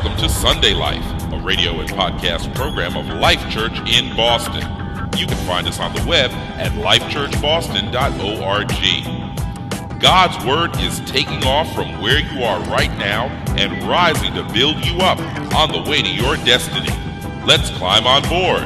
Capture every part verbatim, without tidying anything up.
Welcome to Sunday Life, a radio and podcast program of Life Church in Boston. You can find us on the web at life church boston dot org. God's Word is taking off from where you are right now and rising to build you up on the way to your destiny. Let's climb on board.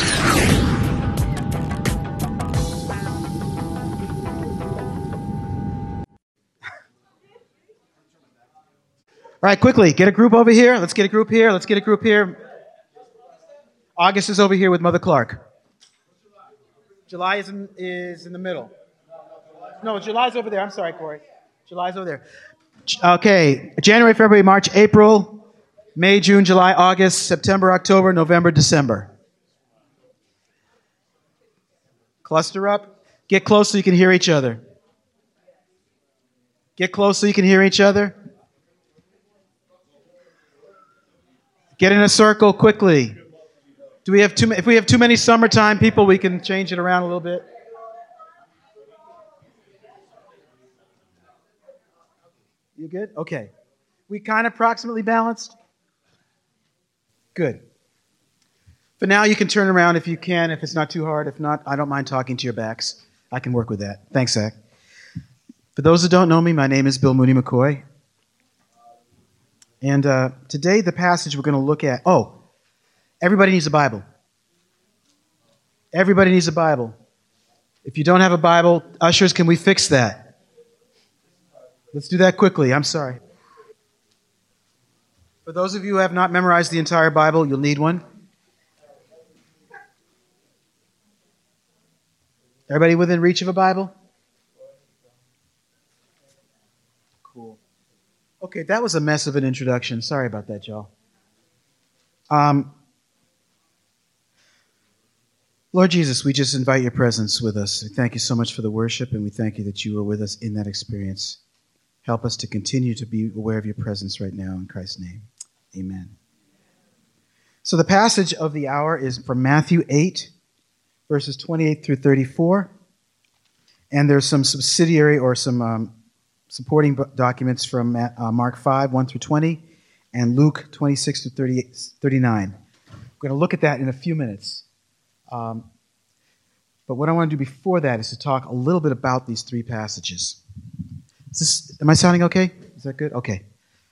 All right, quickly, get a group over here. Let's get a group here. Let's get a group here. August is over here with Mother Clark. July is in, is in the middle. No, July's over there. I'm sorry, Corey. July's over there. Okay, January, February, March, April, May, June, July, August, September, October, November, December. Cluster up. Get close so you can hear each other. Get close so you can hear each other. Get in a circle quickly. Do we have too? If we have too many summertime people, we can change it around a little bit. You good? Okay. We kind of approximately balanced? Good. For now, you can turn around if you can, if it's not too hard. If not, I don't mind talking to your backs. I can work with that. Thanks, Zach. For those who don't know me, my name is Bill Mooney McCoy. And uh, today, the passage we're going to look at... Oh, everybody needs a Bible. Everybody needs a Bible. If you don't have a Bible, ushers, can we fix that? Let's do that quickly. I'm sorry. For those of you who have not memorized the entire Bible, you'll need one. Everybody within reach of a Bible? Cool. Okay, that was a mess of an introduction. Sorry about that, y'all. Um, Lord Jesus, we just invite your presence with us. We thank you so much for the worship, and we thank you that you were with us in that experience. Help us to continue to be aware of your presence right now in Christ's name. Amen. So the passage of the hour is from Matthew eight, verses twenty-eight through thirty-four. And there's some subsidiary or some um, supporting documents from uh, Mark five, one through twenty, and Luke twenty-six through thirty-eight, thirty-nine. We're going to look at that in a few minutes. Um, but what I want to do before that is to talk a little bit about these three passages. Is this, am I sounding okay? Is that good? Okay.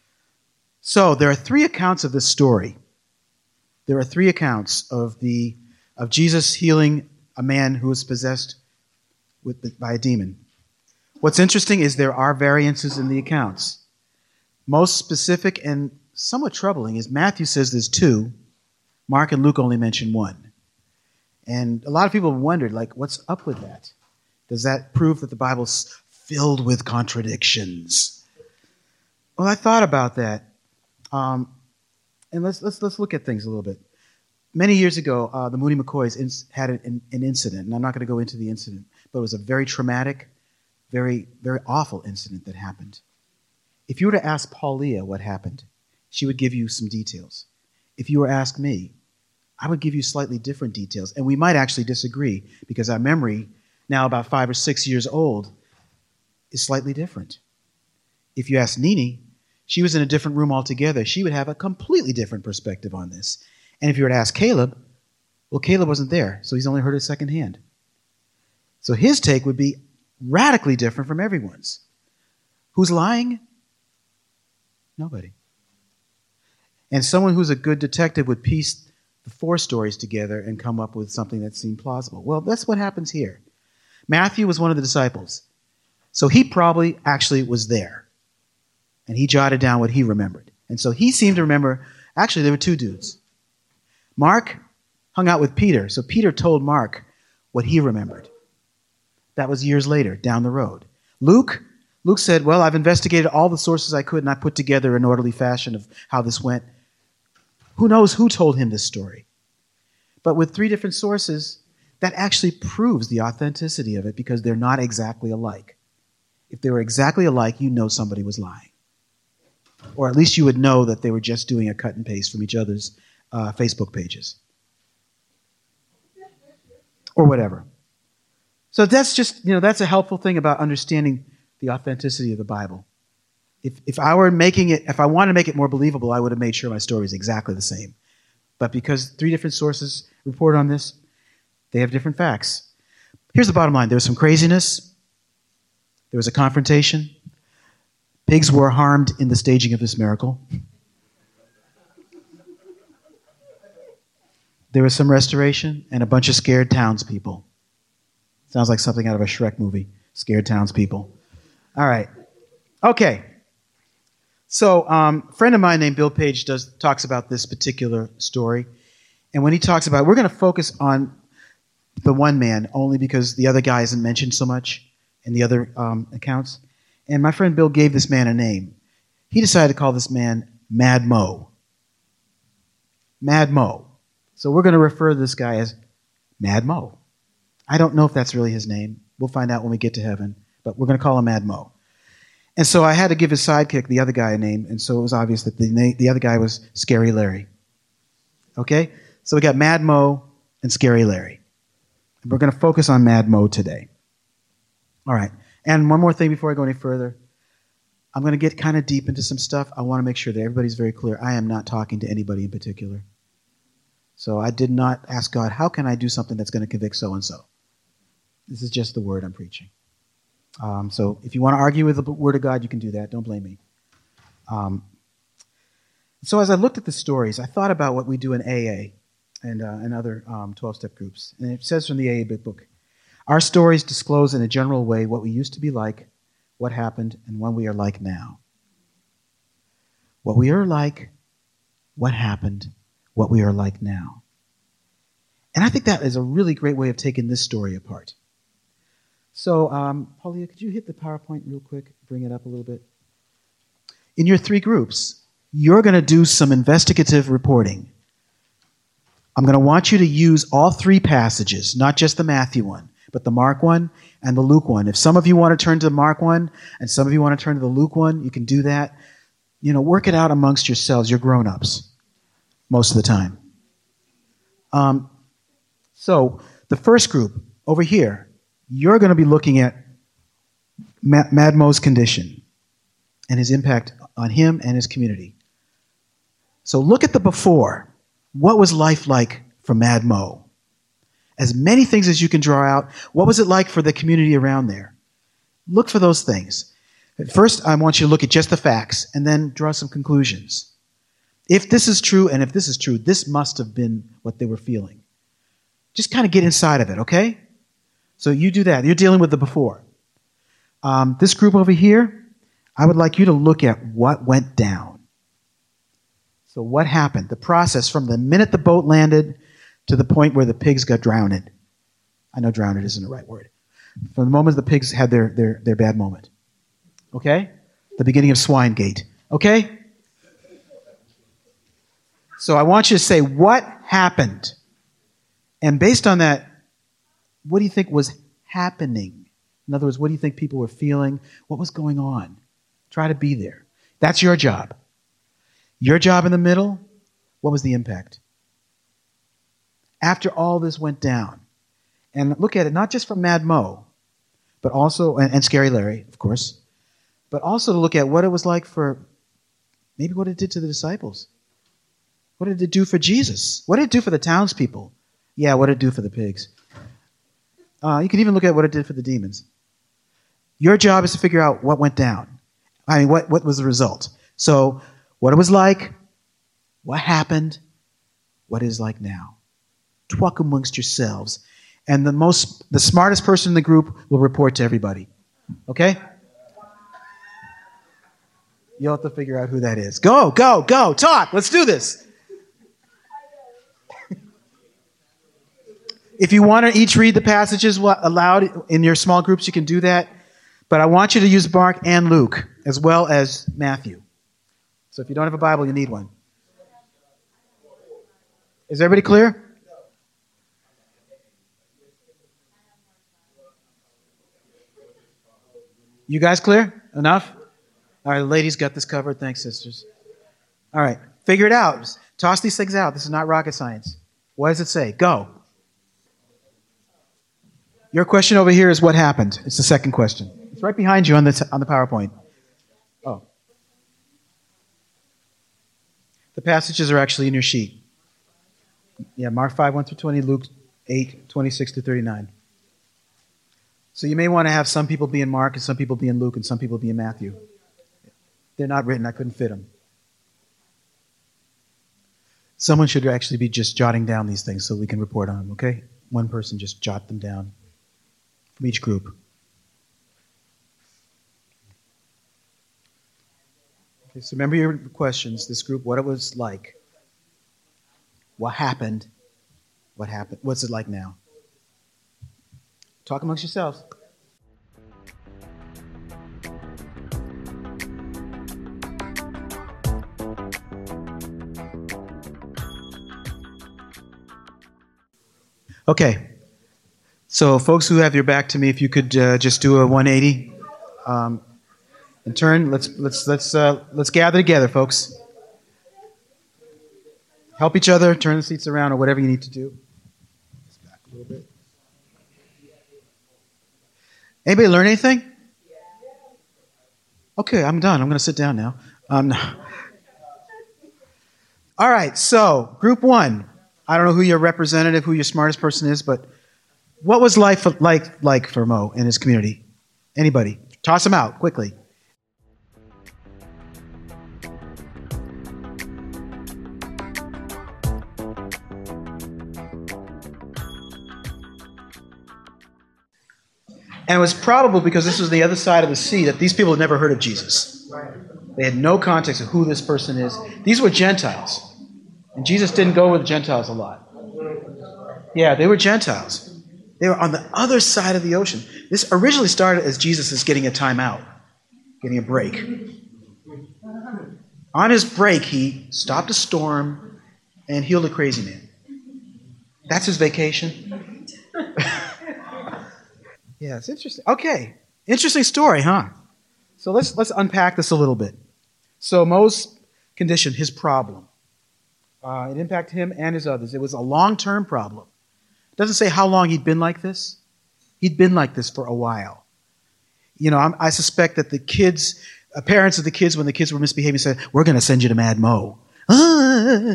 So there are three accounts of this story. There are three accounts of the of Jesus healing a man who was possessed with by a demon. What's interesting is there are variances in the accounts. Most specific and somewhat troubling is Matthew says there's two. Mark and Luke only mention one. And a lot of people have wondered, like, what's up with that? Does that prove that the Bible's filled with contradictions? Well, I thought about that. Um, and let's, let's, let's look at things a little bit. Many years ago, uh, the Mooney McCoys in, had an, an incident, and I'm not going to go into the incident, but it was a very traumatic, very, very awful incident that happened. If you were to ask Paulia what happened, she would give you some details. If you were to ask me, I would give you slightly different details, and we might actually disagree because our memory, now about five or six years old, is slightly different. If you ask Nini, she was in a different room altogether. She would have a completely different perspective on this. And if you were to ask Caleb, well, Caleb wasn't there, so he's only heard it secondhand. So his take would be radically different from everyone's. Who's lying? Nobody. And someone who's a good detective would piece the four stories together and come up with something that seemed plausible. Well, that's what happens here. Matthew was one of the disciples. So he probably actually was there. And he jotted down what he remembered. And so he seemed to remember, actually, there were two dudes. Mark hung out with Peter. So Peter told Mark what he remembered. That was years later, down the road. Luke, Luke said, well, I've investigated all the sources I could, and I put together an orderly fashion of how this went. Who knows who told him this story? But with three different sources, that actually proves the authenticity of it because they're not exactly alike. If they were exactly alike, you know somebody was lying. Or at least you would know that they were just doing a cut and paste from each other's uh, Facebook pages. Or whatever. So that's just, you know, that's a helpful thing about understanding the authenticity of the Bible. If if I were making it, if I wanted to make it more believable, I would have made sure my story is exactly the same. But because three different sources report on this, they have different facts. Here's the bottom line. There was some craziness. There was a confrontation. Pigs were harmed in the staging of this miracle. There was some restoration and a bunch of scared townspeople. Sounds like something out of a Shrek movie. Scared townspeople. All right. Okay. So um, a friend of mine named Bill Page does talks about this particular story. And when he talks about it, we're going to focus on the one man only because the other guy isn't mentioned so much in the other um, accounts. And my friend Bill gave this man a name. He decided to call this man Mad Mo. Mad Mo. So we're going to refer to this guy as Mad Mo. I don't know if that's really his name. We'll find out when we get to heaven. But we're going to call him Mad Mo. And so I had to give his sidekick, the other guy, a name. And so it was obvious that the, na- the other guy was Scary Larry. Okay? So we got Mad Mo and Scary Larry. And we're going to focus on Mad Mo today. All right. And one more thing before I go any further. I'm going to get kind of deep into some stuff. I want to make sure that everybody's very clear. I am not talking to anybody in particular. So I did not ask God, how can I do something that's going to convict so-and-so? This is just the word I'm preaching. Um, so if you want to argue with the word of God, you can do that. Don't blame me. Um, so as I looked at the stories, I thought about what we do in A A and, uh, and other um, twelve-step groups. And it says from the A A Big Book, our stories disclose in a general way what we used to be like, what happened, and what we are like now. What we are like, what happened, what we are like now. And I think that is a really great way of taking this story apart. So, um, Paulia, could you hit the PowerPoint real quick? Bring it up a little bit. In your three groups, you're going to do some investigative reporting. I'm going to want you to use all three passages, not just the Matthew one, but the Mark one and the Luke one. If some of you want to turn to the Mark one and some of you want to turn to the Luke one, you can do that. You know, work it out amongst yourselves. You're grown-ups most of the time. Um, so the first group over here, you're going to be looking at Mad Mo's condition and his impact on him and his community. So look at the before. What was life like for Mad Mo? As many things as you can draw out. What was it like for the community around there? Look for those things. First, I want you to look at just the facts and then draw some conclusions. If this is true, and if this is true, this must have been what they were feeling. Just kind of get inside of it, okay? So you do that. You're dealing with the before. Um, this group over here, I would like you to look at what went down. So what happened? The process from the minute the boat landed to the point where the pigs got drowned. I know drowned isn't the right word. From the moment the pigs had their, their, their bad moment. Okay? The beginning of Swinegate. Okay? So I want you to say, what happened? And based on that, what do you think was happening? In other words, what do you think people were feeling? What was going on? Try to be there. That's your job. Your job in the middle, what was the impact? After all this went down, and look at it not just from Mad Mo, but also, and, and Scary Larry, of course, but also to look at what it was like for, maybe what it did to the disciples. What did it do for Jesus? What did it do for the townspeople? Yeah, what did it do for the pigs? Uh, you can even look at what it did for the demons. Your job is to figure out what went down. I mean, what, what was the result? So, what it was like, what happened, what it is like now. Talk amongst yourselves. And the most, the smartest person in the group will report to everybody. Okay? You'll have to figure out who that is. Go, go, go, talk. Let's do this. If you want to each read the passages aloud in your small groups, you can do that. But I want you to use Mark and Luke, as well as Matthew. So if you don't have a Bible, you need one. Is everybody clear? You guys clear? Enough? All right, the ladies got this covered. Thanks, sisters. All right, figure it out. Toss these things out. This is not rocket science. What does it say? Go. Your question over here is what happened. It's the second question. It's right behind you on the, t- on the PowerPoint. Oh. The passages are actually in your sheet. Yeah, Mark five, one through twenty, Luke eight, twenty-six to thirty-nine. So you may want to have some people be in Mark and some people be in Luke and some people be in Matthew. They're not written. I couldn't fit them. Someone should actually be just jotting down these things so we can report on them, okay? One person just jot them down from each group. Okay, so remember your questions, this group, what it was like. What happened? What happened? What's it like now? Talk amongst yourselves. Okay. So, folks who have your back to me, if you could uh, just do a one eighty um, and turn. Let's let's let's uh, let's gather together, folks. Help each other. Turn the seats around, or whatever you need to do. Just back a little bit. Anybody learn anything? Okay, I'm done. I'm going to sit down now. Um, no. All right, so group one. I don't know who your representative, who your smartest person is, but what was life like like for Mo and his community? Anybody? Toss them out quickly. And it was probable, because this was the other side of the sea, that these people had never heard of Jesus. They had no context of who this person is. These were Gentiles. And Jesus didn't go with Gentiles a lot. Yeah, they were Gentiles. They were on the other side of the ocean. This originally started as Jesus is getting a time out, getting a break. On his break, he stopped a storm and healed a crazy man. That's his vacation. Yeah, it's interesting. Okay, interesting story, huh? So let's let's unpack this a little bit. So Mo's condition, his problem, uh, it impacted him and his others. It was a long-term problem. It doesn't say how long he'd been like this. He'd been like this for a while. You know, I'm, I suspect that the kids, uh, parents of the kids, when the kids were misbehaving, said, "We're going to send you to Mad Mo." Ah.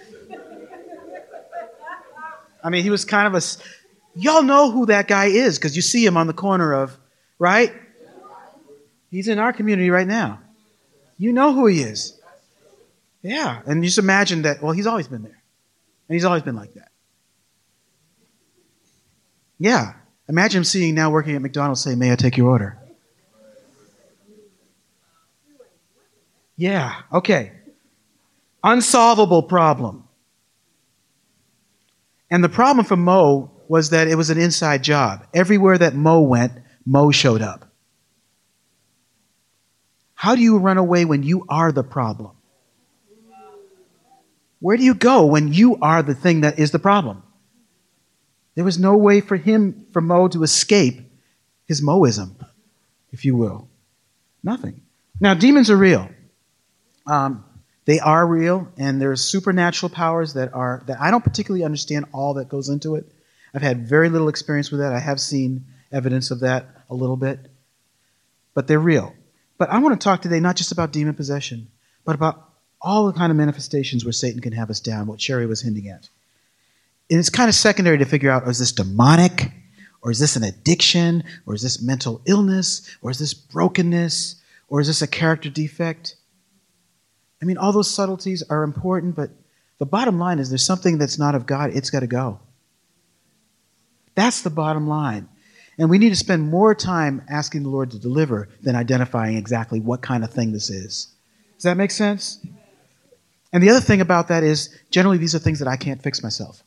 I mean, he was kind of a... Y'all know who that guy is because you see him on the corner of, right? He's in our community right now. You know who he is. Yeah, and just imagine that, well, he's always been there. And he's always been like that. Yeah, imagine him seeing now working at McDonald's say, "May I take your order?" Yeah, okay. Unsolvable problem. And the problem for Mo was that it was an inside job. Everywhere that Mo went, Mo showed up. How do you run away when you are the problem? Where do you go when you are the thing that is the problem? There was no way for him, for Mo, to escape his Moism, if you will. Nothing. Now, demons are real. Um, they are real, and there's supernatural powers that are that I don't particularly understand all that goes into it. I've had very little experience with that. I have seen evidence of that a little bit. But they're real. But I want to talk today not just about demon possession, but about all the kind of manifestations where Satan can have us down, what Sherry was hinting at. And it's kind of secondary to figure out, is this demonic? Or is this an addiction? Or is this mental illness? Or is this brokenness? Or is this a character defect? I mean, all those subtleties are important, but the bottom line is there's something that's not of God. It's got to go. That's the bottom line. And we need to spend more time asking the Lord to deliver than identifying exactly what kind of thing this is. Does that make sense? And the other thing about that is, generally, these are things that I can't fix myself.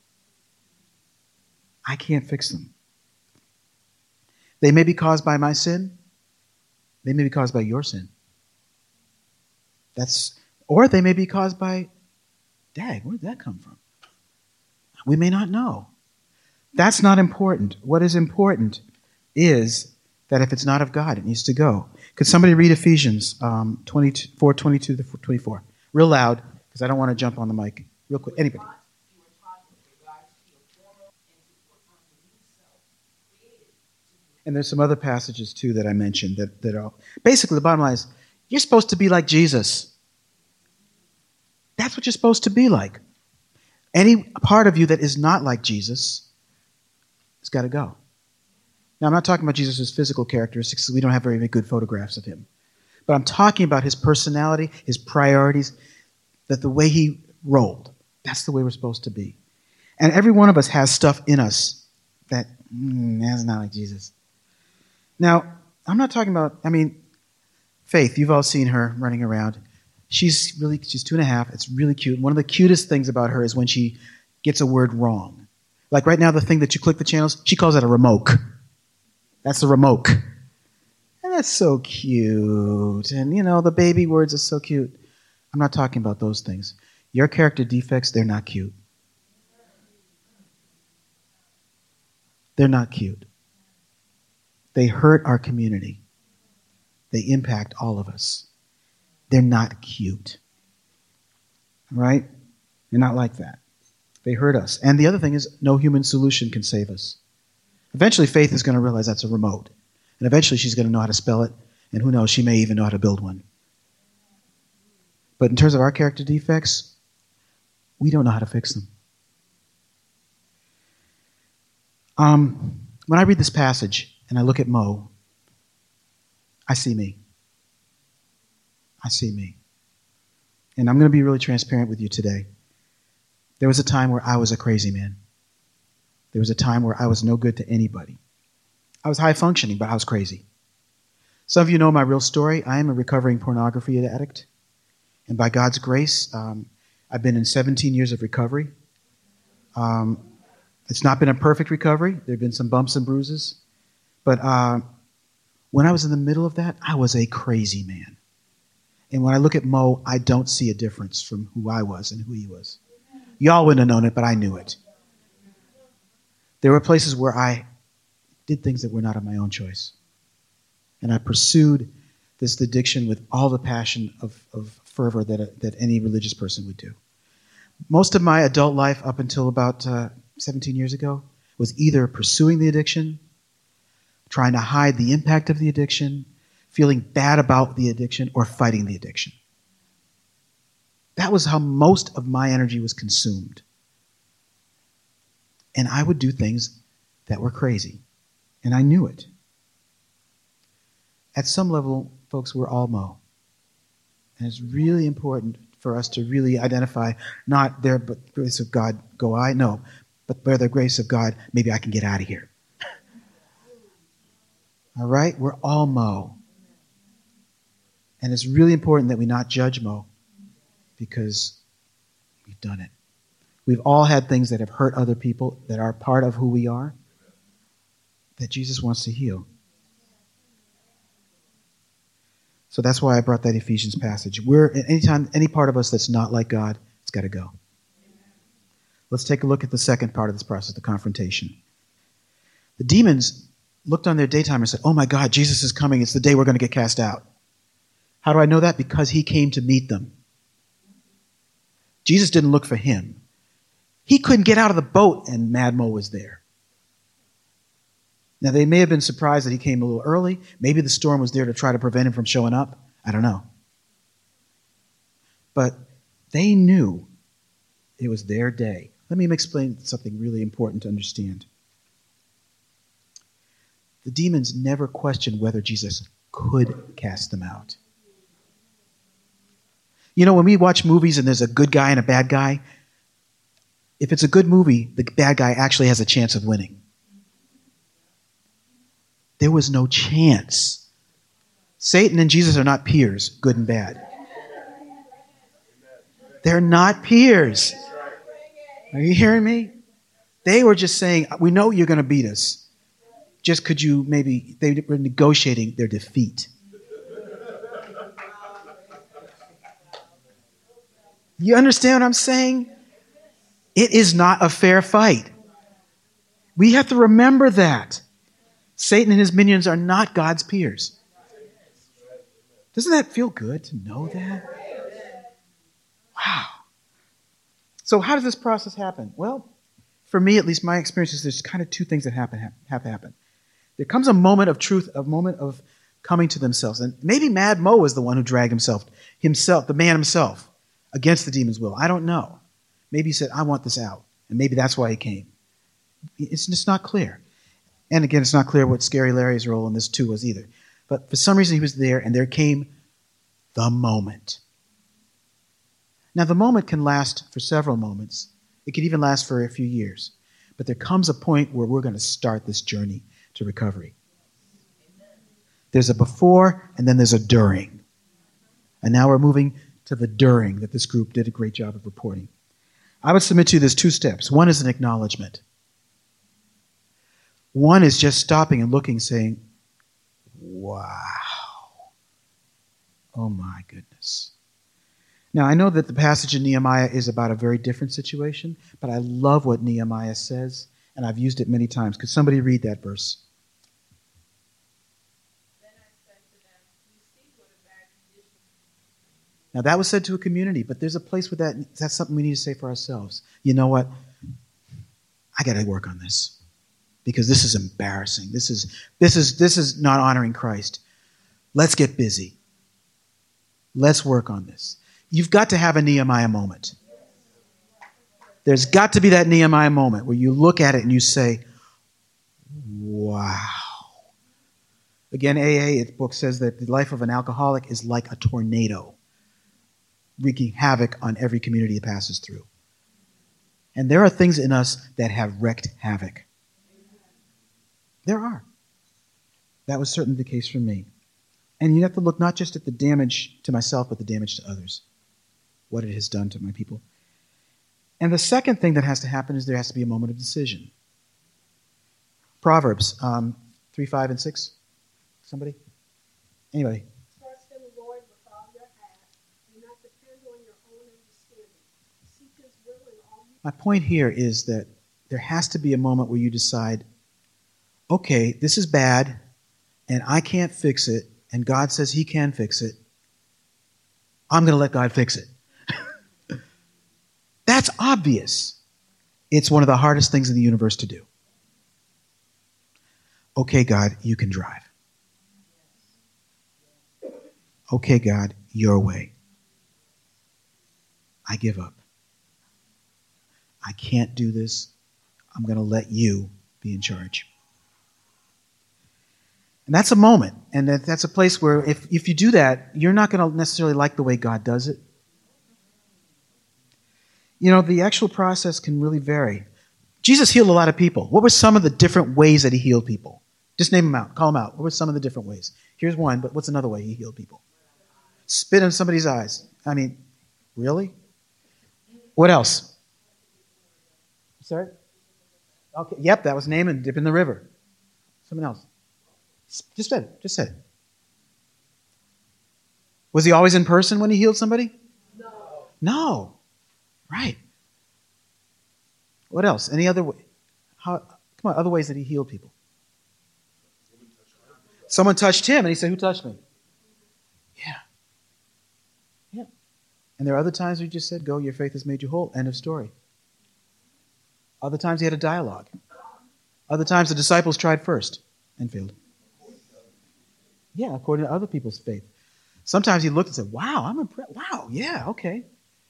I can't fix them. They may be caused by my sin. They may be caused by your sin. That's, or they may be caused by, dag, where did that come from? We may not know. That's not important. What is important is that if it's not of God, it needs to go. Could somebody read Ephesians um, twenty-four, twenty-two to twenty-four? Real loud, because I don't want to jump on the mic. Real quick. Anybody? And there's some other passages, too, that I mentioned that, that are... Basically, the bottom line is, you're supposed to be like Jesus. That's what you're supposed to be like. Any part of you that is not like Jesus has got to go. Now, I'm not talking about Jesus' physical characteristics, because we don't have very good photographs of him. But I'm talking about his personality, his priorities, that the way he rolled. That's the way we're supposed to be. And every one of us has stuff in us that, mm, that's not like Jesus. Now, I'm not talking about, I mean, Faith, you've all seen her running around. She's really, she's two and a half. It's really cute. One of the cutest things about her is when she gets a word wrong. Like right now, the thing that you click the channels, she calls that a remote. That's the remote. And that's so cute. And, you know, the baby words are so cute. I'm not talking about those things. Your character defects, they're not cute. They're not cute. They hurt our community. They impact all of us. They're not cute. Right? They're not like that. They hurt us. And the other thing is, no human solution can save us. Eventually, Faith is going to realize that's a remote. And eventually, she's going to know how to spell it. And who knows, she may even know how to build one. But in terms of our character defects, we don't know how to fix them. Um, when I read this passage and I look at Mo, I see me. I see me. And I'm going to be really transparent with you today. There was a time where I was a crazy man. There was a time where I was no good to anybody. I was high functioning, but I was crazy. Some of you know my real story. I am a recovering pornography addict. And by God's grace, um, I've been in seventeen years of recovery. Um, it's not been a perfect recovery. There have been some bumps and bruises. But uh, when I was in the middle of that, I was a crazy man. And when I look at Mo, I don't see a difference from who I was and who he was. Y'all wouldn't have known it, but I knew it. There were places where I did things that were not of my own choice. And I pursued this addiction with all the passion of, of fervor that, that any religious person would do. Most of my adult life up until about uh, seventeen years ago was either pursuing the addiction, trying to hide the impact of the addiction, feeling bad about the addiction, or fighting the addiction. That was how most of my energy was consumed. And I would do things that were crazy. And I knew it. At some level, folks, we're all Mo. And it's really important for us to really identify, not there, but grace of God, go I, no, but by the grace of God, maybe I can get out of here. All right? We're all Mo. And it's really important that we not judge Mo, because we've done it. We've all had things that have hurt other people that are part of who we are, that Jesus wants to heal. So that's why I brought that Ephesians passage. We're anytime any part of us that's not like God, it's got to go. Let's take a look at the second part of this process, the confrontation. The demons looked on their daytime and said, "Oh my God, Jesus is coming. It's the day we're going to get cast out." How do I know that? Because he came to meet them. Jesus didn't look for him. He couldn't get out of the boat, and Mad Mo was there. Now, they may have been surprised that he came a little early. Maybe the storm was there to try to prevent him from showing up. I don't know. But they knew it was their day. Let me explain something really important to understand. The demons never questioned whether Jesus could cast them out. You know, when we watch movies and there's a good guy and a bad guy, if it's a good movie, the bad guy actually has a chance of winning. There was no chance. Satan and Jesus are not peers, good and bad. They're not peers. Are you hearing me? They were just saying, we know you're going to beat us. Just could you maybe, they were negotiating their defeat. You understand what I'm saying? It is not a fair fight. We have to remember that. Satan and his minions are not God's peers. Doesn't that feel good to know that? Wow. So how does this process happen? Well, for me, at least my experience is there's kind of two things that happen have to happen. There comes a moment of truth, a moment of coming to themselves. And maybe Mad Mo was the one who dragged himself, himself, the man himself, against the demon's will. I don't know. Maybe he said, I want this out. And maybe that's why he came. It's just not clear. And again, it's not clear what Scary Larry's role in this too was either. But for some reason he was there, and there came the moment. Now, the moment can last for several moments. It could even last for a few years. But there comes a point where we're going to start this journey to recovery. There's a before, and then there's a during. And now we're moving to the during that this group did a great job of reporting. I would submit to you there's two steps. One is an acknowledgement. One is just stopping and looking, saying, wow. Oh my goodness. Now, I know that the passage in Nehemiah is about a very different situation, but I love what Nehemiah says, and I've used it many times. Could somebody read that verse? Then I said to them, you see what a bad condition. Now, that was said to a community, but there's a place where that, that's something we need to say for ourselves. You know what? I got to work on this because this is embarrassing. This is, this is, this is not honoring Christ. Let's get busy. Let's work on this. You've got to have a Nehemiah moment. There's got to be that Nehemiah moment where you look at it and you say, wow. Again, A A, its book says that the life of an alcoholic is like a tornado, wreaking havoc on every community it passes through. And there are things in us that have wreaked havoc. There are. That was certainly the case for me. And you have to look not just at the damage to myself, but the damage to others. What it has done to my people. And the second thing that has to happen is there has to be a moment of decision. Proverbs um, three, five, and six. Somebody? Anybody? Trust in the Lord with all your heart. Do not depend on your own understanding. Seek his will in all you. My point here is that there has to be a moment where you decide, okay, this is bad, and I can't fix it, and God says he can fix it. I'm going to let God fix it. That's obvious. It's one of the hardest things in the universe to do. Okay, God, you can drive. Okay, God, your way. I give up. I can't do this. I'm going to let you be in charge. And that's a moment. And that, that's a place where if, if you do that, you're not going to necessarily like the way God does it. You know, the actual process can really vary. Jesus healed a lot of people. What were some of the different ways that he healed people? Just name them out. Call them out. What were some of the different ways? Here's one, but what's another way he healed people? Spit in somebody's eyes. I mean, really? What else? Sorry? Okay. Yep, that was Naaman. Dip in the river. Someone else. Just said it. Just said it. Was he always in person when he healed somebody? No. No. Right. What else? Any other way? How, come on, other ways that he healed people. Someone touched him and he said, who touched me? Yeah. Yeah. And there are other times where he just said, go, your faith has made you whole. End of story. Other times he had a dialogue. Other times the disciples tried first and failed. Yeah, according to other people's faith. Sometimes he looked and said, wow, I'm impressed. Wow, yeah, okay.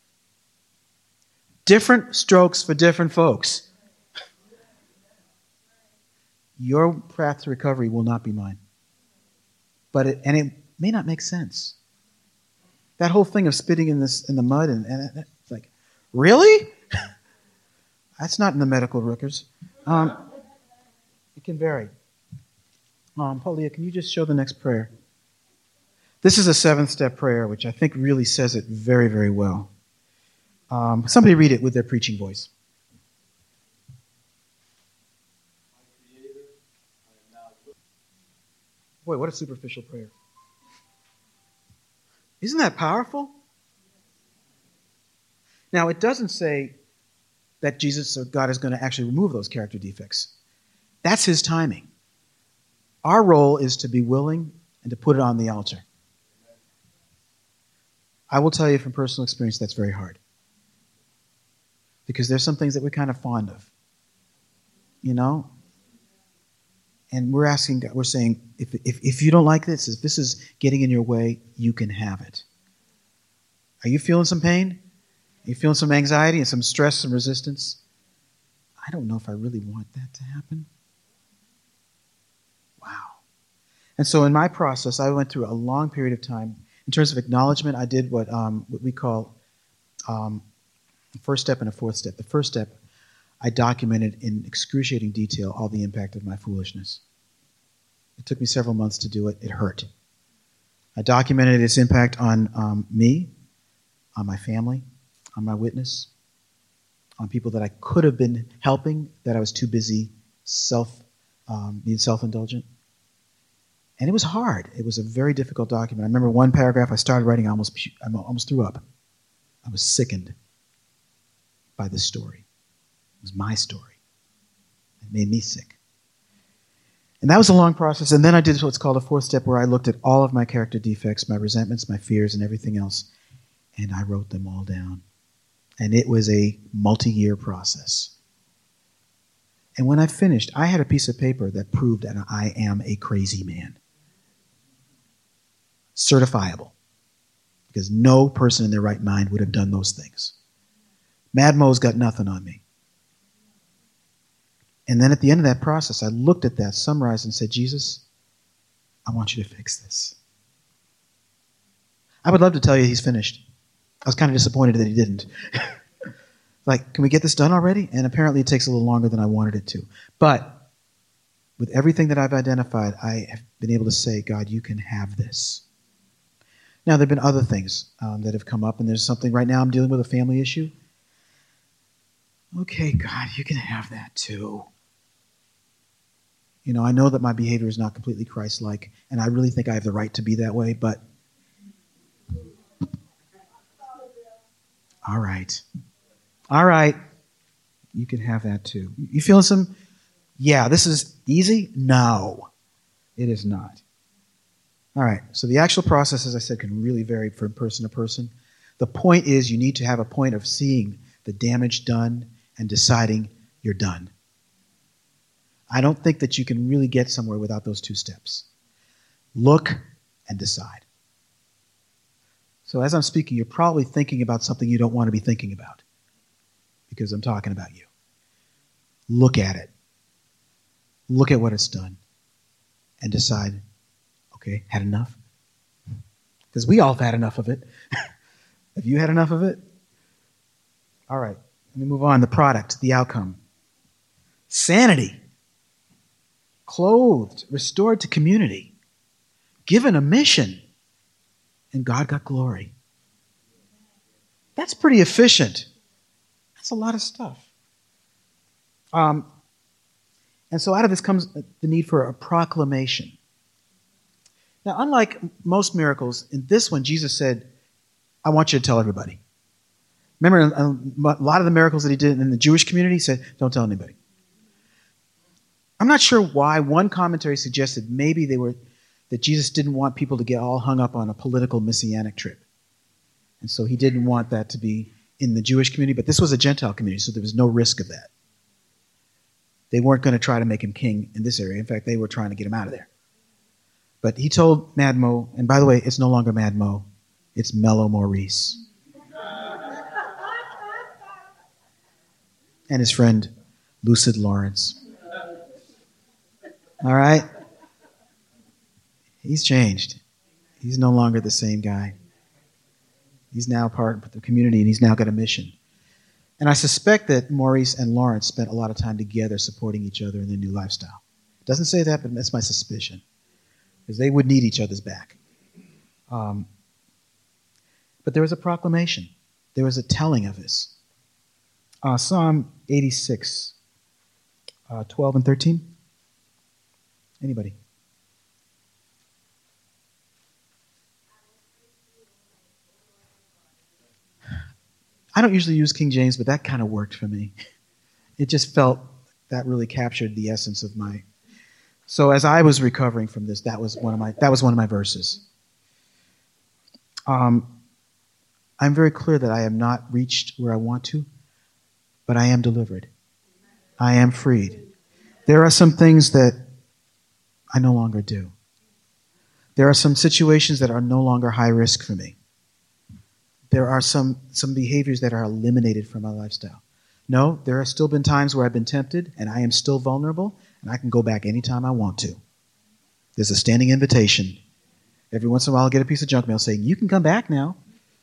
Different strokes for different folks. Your path to recovery will not be mine. But it, and it may not make sense. That whole thing of spitting in this in the mud and, and it's like, really? That's not in the medical records. Um, it can vary. Um, Paulia, can you just show the next prayer? This is a seventh-step prayer, which I think really says it very, very well. Um, somebody read it with their preaching voice. Boy, what a superficial prayer. Isn't that powerful? Now, it doesn't say that Jesus or God is going to actually remove those character defects. That's his timing. Our role is to be willing and to put it on the altar. I will tell you from personal experience that's very hard. Because there's some things that we're kind of fond of. You know? And we're asking God, we're saying, if, if, if you don't like this, if this is getting in your way, you can have it. Are you feeling some pain? You feeling some anxiety and some stress, some resistance? I don't know if I really want that to happen. Wow. And so in my process, I went through a long period of time. In terms of acknowledgement, I did what um, what we call um, the first step and a fourth step. The first step, I documented in excruciating detail all the impact of my foolishness. It took me several months to do it. It hurt. I documented its impact on um, me, on my family, on my witness, on people that I could have been helping that I was too busy self um, being self-indulgent. And it was hard. It was a very difficult document. I remember one paragraph I started writing, I almost, I almost threw up. I was sickened by this story. It was my story. It made me sick. And that was a long process. And then I did what's called a fourth step, where I looked at all of my character defects, my resentments, my fears, and everything else, and I wrote them all down. And it was a multi-year process. And when I finished, I had a piece of paper that proved that I am a crazy man. Certifiable. Because no person in their right mind would have done those things. Mad Mo's got nothing on me. And then at the end of that process, I looked at that, summarized, and said, Jesus, I want you to fix this. I would love to tell you he's finished. I was kind of disappointed that he didn't. Like, can we get this done already? And apparently it takes a little longer than I wanted it to. But with everything that I've identified, I have been able to say, God, you can have this. Now, there have been other things um, that have come up, and there's something right now I'm dealing with, a family issue. Okay, God, you can have that too. You know, I know that my behavior is not completely Christ-like, and I really think I have the right to be that way, but all right. All right. You can have that too. You feeling some? Yeah, this is easy? No, it is not. All right. So the actual process, as I said, can really vary from person to person. The point is you need to have a point of seeing the damage done and deciding you're done. I don't think that you can really get somewhere without those two steps. Look and decide. So as I'm speaking, you're probably thinking about something you don't want to be thinking about because I'm talking about you. Look at it. Look at what it's done and decide, okay, had enough? Because we all have had enough of it. Have you had enough of it? All right, let me move on. The product, the outcome. Sanity. Clothed, restored to community, given a mission, and God got glory. That's pretty efficient. That's a lot of stuff. Um, and so out of this comes the need for a proclamation. Now, unlike most miracles, in this one, Jesus said, I want you to tell everybody. Remember, a lot of the miracles that he did in the Jewish community, he said, don't tell anybody. I'm not sure why. One commentary suggested maybe they were that Jesus didn't want people to get all hung up on a political messianic trip. And so he didn't want that to be in the Jewish community, but this was a Gentile community, so there was no risk of that. They weren't going to try to make him king in this area. In fact, they were trying to get him out of there. But he told Mad Mo, and by the way, it's no longer Mad Mo, it's Mellow Maurice. And his friend, Lucid Lawrence. All right? He's changed. He's no longer the same guy. He's now part of the community, and he's now got a mission. And I suspect that Maurice and Lawrence spent a lot of time together supporting each other in their new lifestyle. It doesn't say that, but that's my suspicion. Because they would need each other's back. Um, but there was a proclamation. There was a telling of this. Uh, Psalm eighty-six, uh, twelve and thirteen. Anybody? I don't usually use King James, but that kind of worked for me. It just felt that really captured the essence of my. So as I was recovering from this, that was one of my that was one of my verses. Um, I'm very clear that I have not reached where I want to, but I am delivered. I am freed. There are some things that I no longer do. There are some situations that are no longer high risk for me. there are some, some behaviors that are eliminated from my lifestyle. No, there have still been times where I've been tempted and I am still vulnerable and I can go back anytime I want to. There's a standing invitation. Every once in a while I'll get a piece of junk mail saying, you can come back now.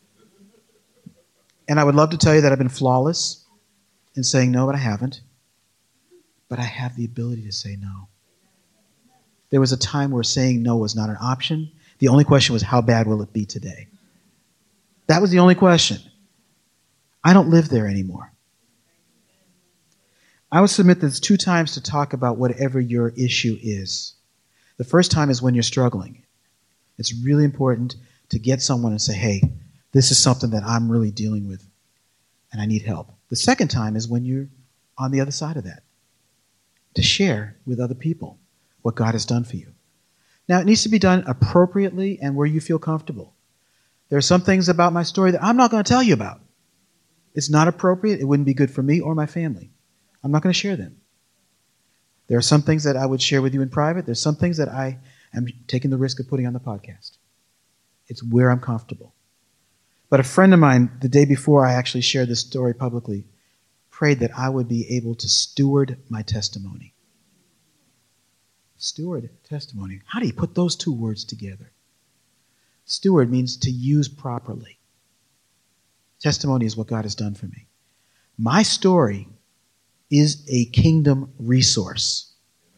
And I would love to tell you that I've been flawless in saying no, but I haven't. But I have the ability to say no. There was a time where saying no was not an option. The only question was, how bad will it be today? That was the only question. I don't live there anymore. I would submit there's two times to talk about whatever your issue is. The first time is when you're struggling. It's really important to get someone and say, hey, this is something that I'm really dealing with, and I need help. The second time is when you're on the other side of that, to share with other people what God has done for you. Now, it needs to be done appropriately and where you feel comfortable. There are some things about my story that I'm not going to tell you about. It's not appropriate. It wouldn't be good for me or my family. I'm not going to share them. There are some things that I would share with you in private. There's some things that I am taking the risk of putting on the podcast. It's where I'm comfortable. But a friend of mine, the day before I actually shared this story publicly, prayed that I would be able to steward my testimony. Steward testimony. How do you put those two words together? Steward means to use properly. Testimony is what God has done for me. My story is a kingdom resource.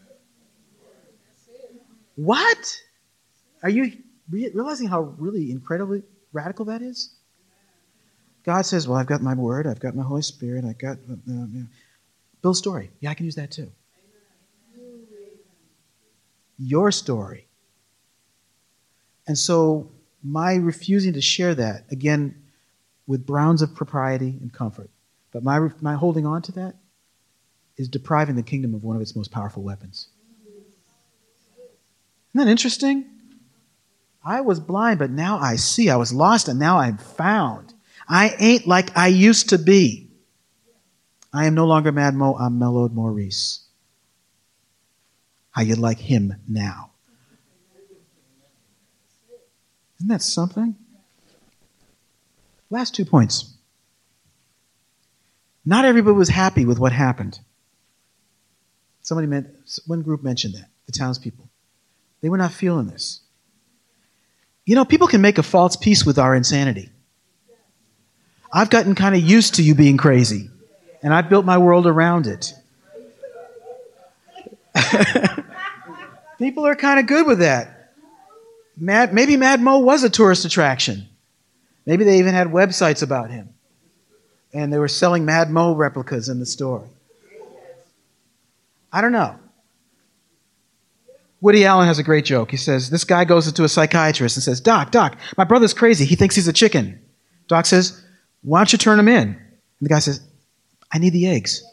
What? Are you realizing how really incredibly radical that is? God says, well, I've got my word, I've got my Holy Spirit, I've got uh, you know, Bill's story. Yeah, I can use that too. Your story. And so my refusing to share that, again, with grounds of propriety and comfort, but my, my holding on to that is depriving the kingdom of one of its most powerful weapons. Isn't that interesting? I was blind, but now I see. I was lost, and now I'm found. I ain't like I used to be. I am no longer Mad Mo, I'm Mellowed Maurice. How you like him now? Isn't that something? Last two points. Not everybody was happy with what happened. Somebody meant, one group mentioned that, the townspeople. They were not feeling this. You know, people can make a false peace with our insanity. I've gotten kind of used to you being crazy, and I've built my world around it. People are kind of good with that. Mad, maybe Mad Mo was a tourist attraction. Maybe they even had websites about him, and they were selling Mad Mo replicas in the store. I don't know. Woody Allen has a great joke. He says, this guy goes into a psychiatrist and says, Doc, Doc, my brother's crazy. He thinks he's a chicken. Doc says, why don't you turn him in? And the guy says, I need the eggs.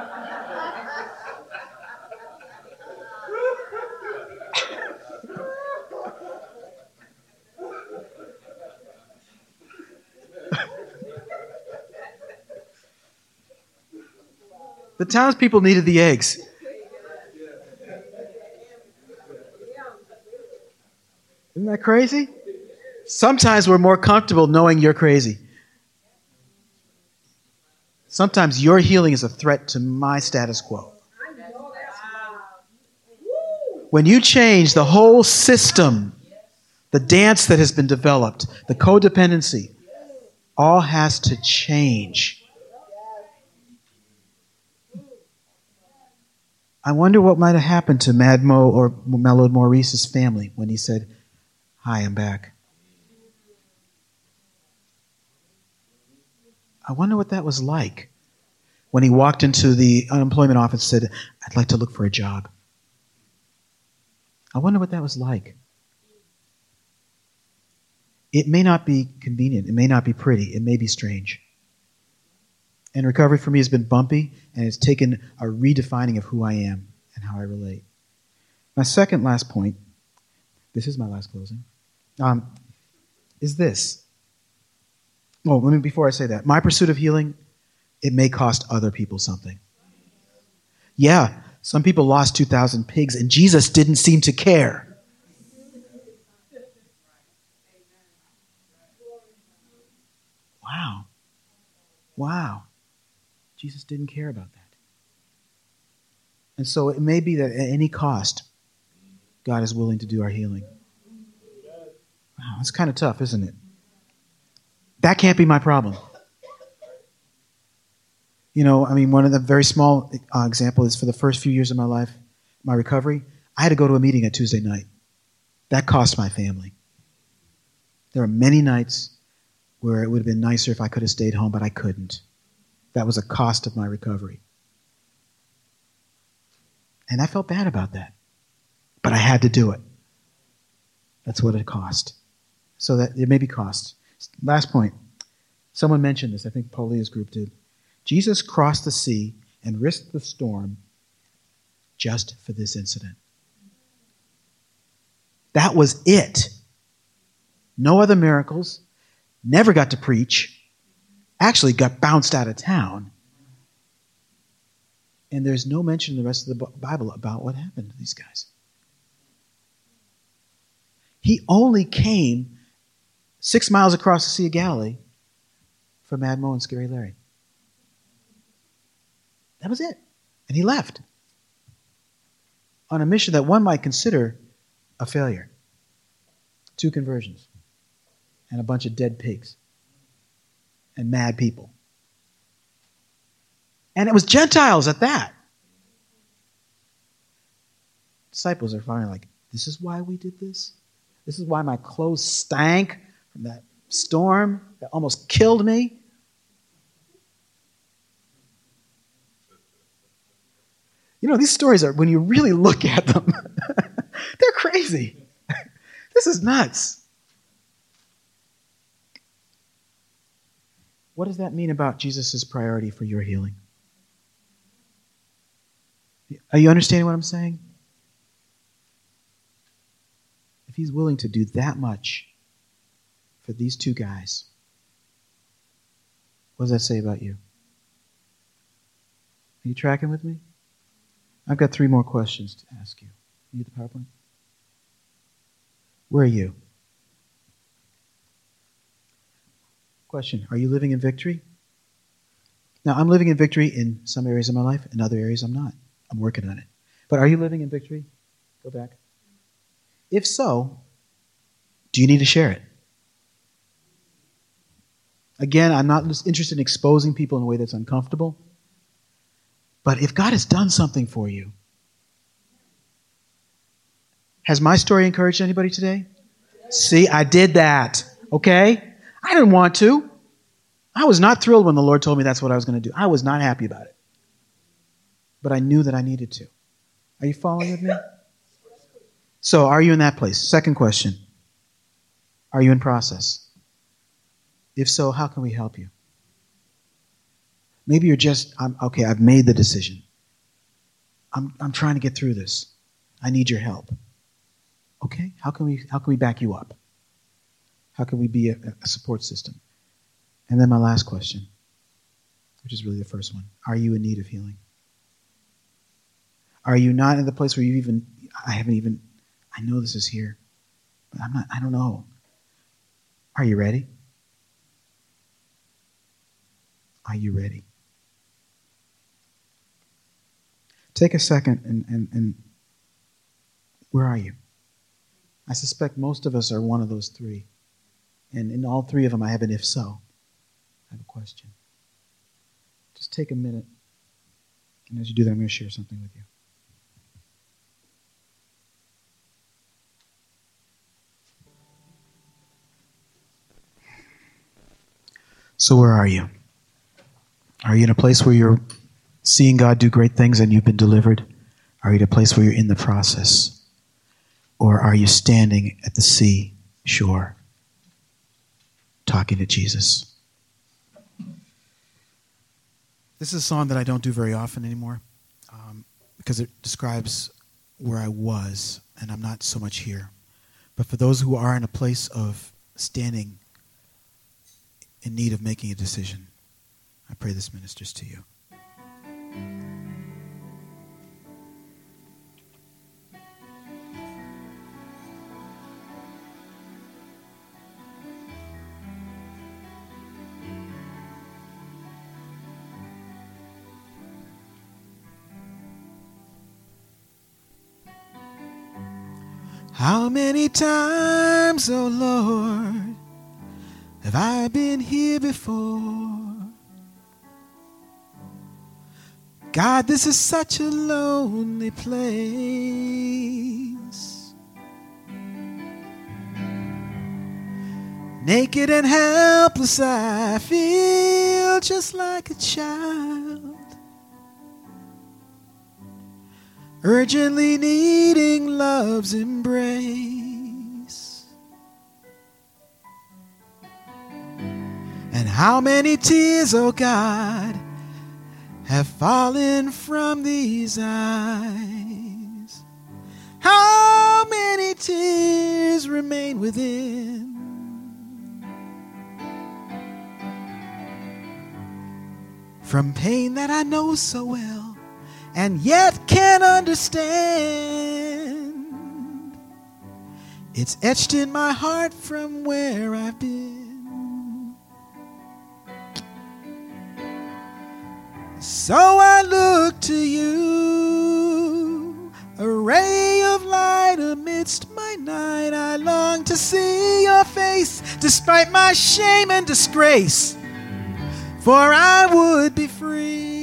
The townspeople needed the eggs. Isn't that crazy? Sometimes we're more comfortable knowing you're crazy. Sometimes your healing is a threat to my status quo. When you change the whole system, the dance that has been developed, the codependency, all has to change. I wonder what might have happened to Mad Mo or Mellowed Maurice's family when he said, hi, I'm back. I wonder what that was like when he walked into the unemployment office and said, I'd like to look for a job. I wonder what that was like. It may not be convenient. It may not be pretty. It may be strange. And recovery for me has been bumpy, and it's taken a redefining of who I am and how I relate. My second last point, this is my last closing, um, is this. Well, let me, before I say that, my pursuit of healing, it may cost other people something. Yeah, some people lost two thousand pigs, and Jesus didn't seem to care. Wow, Jesus didn't care about that. And so it may be that at any cost, God is willing to do our healing. Wow, that's kind of tough, isn't it? That can't be my problem. You know, I mean, one of the very small uh, example is for the first few years of my life, my recovery, I had to go to a meeting at Tuesday night. That cost my family. There are many nights where it would have been nicer if I could have stayed home, but I couldn't. That was a cost of my recovery. And I felt bad about that. But I had to do it. That's what it cost. So that it may be cost. Last point. Someone mentioned this. I think Paulia's group did. Jesus crossed the sea and risked the storm just for this incident. That was it. No other miracles. Never got to preach. Actually got bounced out of town. And there's no mention in the rest of the Bible about what happened to these guys. He only came six miles across the Sea of Galilee for Mad Mo and Scary Larry. That was it. And he left on a mission that one might consider a failure. Two conversions and a bunch of dead pigs and mad people. And it was Gentiles at that. Disciples are finally like, this is why we did this? This is why my clothes stank from that storm that almost killed me? You know, these stories are, when you really look at them, they're crazy. This is nuts. What does that mean about Jesus' priority for your healing? Are you understanding what I'm saying? If he's willing to do that much for these two guys, what does that say about you? Are you tracking with me? I've got three more questions to ask you. You need the PowerPoint? Where are you? Question, are you living in victory? Now, I'm living in victory in some areas of my life, in other areas I'm not. I'm working on it. But are you living in victory? Go back. If so, do you need to share it? Again, I'm not just interested in exposing people in a way that's uncomfortable. But if God has done something for you, has my story encouraged anybody today? See, I did that, okay? I didn't want to. I was not thrilled when the Lord told me that's what I was going to do. I was not happy about it. But I knew that I needed to. Are you following with me? So, are you in that place? Second question. Are you in process? If so, how can we help you? Maybe you're just, I'm, okay, I've made the decision. I'm, I'm trying to get through this. I need your help. Okay, how can we, how can we back you up? How can we be a, a support system? And then my last question, which is really the first one. Are you in need of healing? Are you not in the place where you even, I haven't even, I know this is here, but I'm not, I don't know. Are you ready? Are you ready? Take a second and, and, and where are you? I suspect most of us are one of those three. And in all three of them, I have an if so. I have a question. Just take a minute. And as you do that, I'm going to share something with you. So where are you? Are you in a place where you're seeing God do great things and you've been delivered? Are you in a place where you're in the process? Or are you standing at the sea shore talking to Jesus? This is a song that I don't do very often anymore um, because it describes where I was, and I'm not so much here. But for those who are in a place of standing in need of making a decision, I pray this ministers to you. How many times, oh Lord, have I been here before? God, this is such a lonely place. Naked and helpless, I feel just like a child, urgently needing love's embrace. And how many tears, oh God, have fallen from these eyes? How many tears remain within? From pain that I know so well and yet can't understand. It's etched in my heart from where I've been. So I look to you, a ray of light amidst my night. I long to see your face despite my shame and disgrace, for I would be free.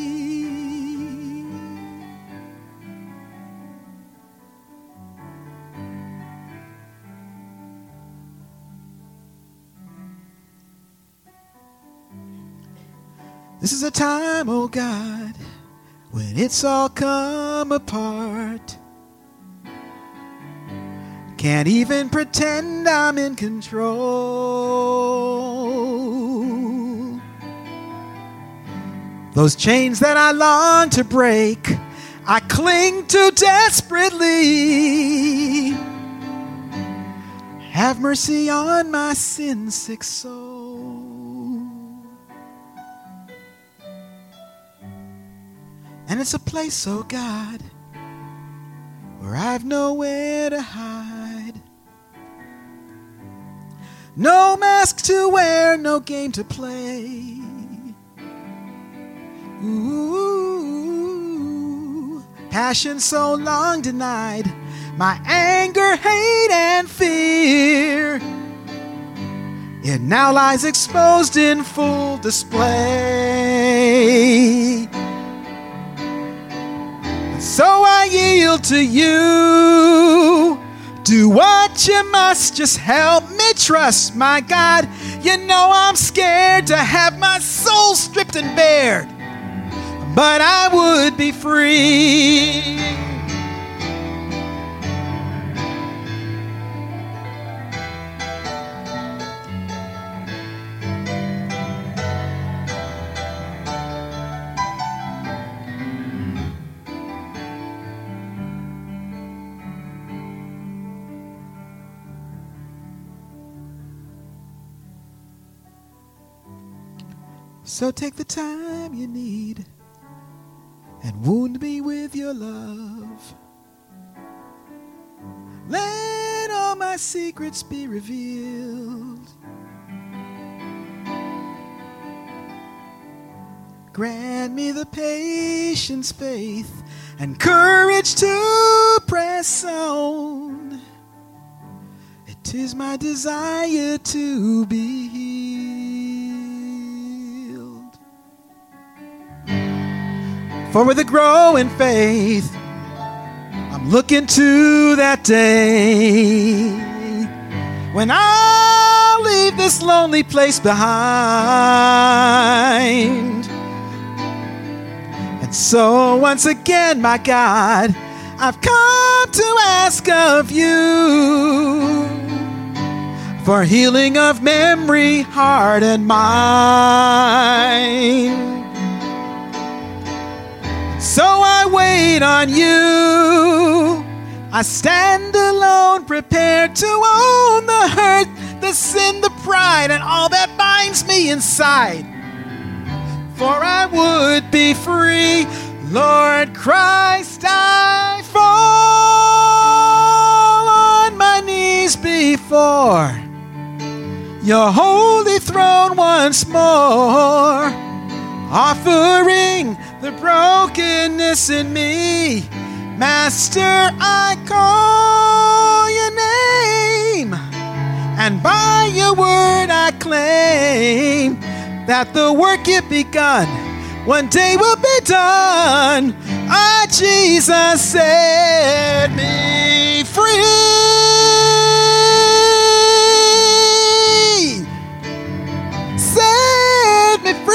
This is a time, oh God, when it's all come apart. Can't even pretend I'm in control. Those chains that I long to break, I cling to desperately. Have mercy on my sin-sick soul. And it's a place, oh God, where I've nowhere to hide. No mask to wear, no game to play. Ooh, passion so long denied, my anger, hate, and fear, it now lies exposed in full display. So I yield to you. Do what you must, just help me trust. My God, you know I'm scared to have my soul stripped and bared, but I would be free. So take the time you need and wound me with your love. Let all my secrets be revealed. Grant me the patience, faith, and courage to press on. It is my desire to be healed. For with a growing faith, I'm looking to that day when I'll leave this lonely place behind. And so once again, my God, I've come to ask of you for healing of memory, heart, and mind. So I wait on you. I stand alone, prepared to own the hurt, the sin, the pride, and all that binds me inside. For I would be free. Lord Christ, I fall on my knees before your holy throne once more, offering the brokenness in me. Master, I call And by your word I claim that the work you've begun one day will be done. Ah, Jesus set me free. Set me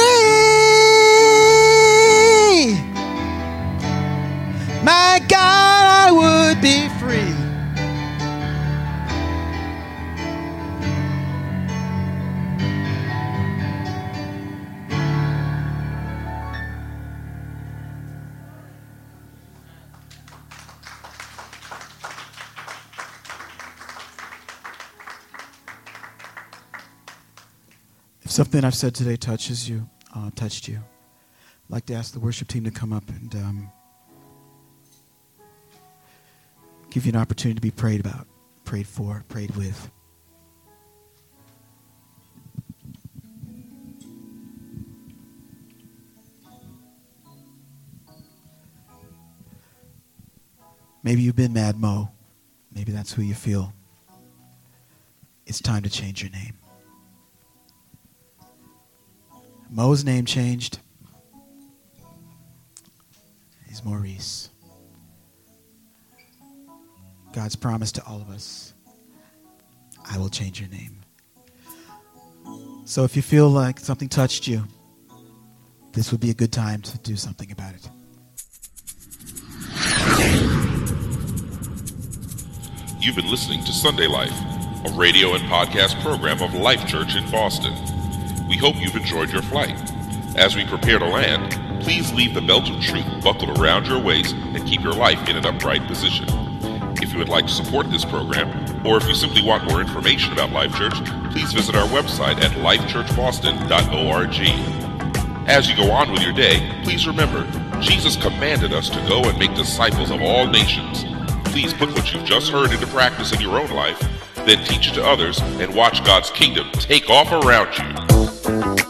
free. My God, I would be free. If something I've said today touches you, uh, touched you, I'd like to ask the worship team to come up and um, give you an opportunity to be prayed about, prayed for, prayed with. Maybe you've been Mad Mo. Maybe that's who you feel. It's time to change your name. Mo's name changed. He's Maurice. God's promise to all of us, I will change your name. So if you feel like something touched you, this would be a good time to do something about it. You've been listening to Sunday Life, a radio and podcast program of Life Church in Boston. We hope you've enjoyed your flight. As we prepare to land, please leave the belt of truth buckled around your waist and keep your life in an upright position. If you would like to support this program, or if you simply want more information about Life Church, please visit our website at life church boston dot org. As you go on with your day, please remember, Jesus commanded us to go and make disciples of all nations. Please put what you've just heard into practice in your own life, then teach it to others, and watch God's kingdom take off around you.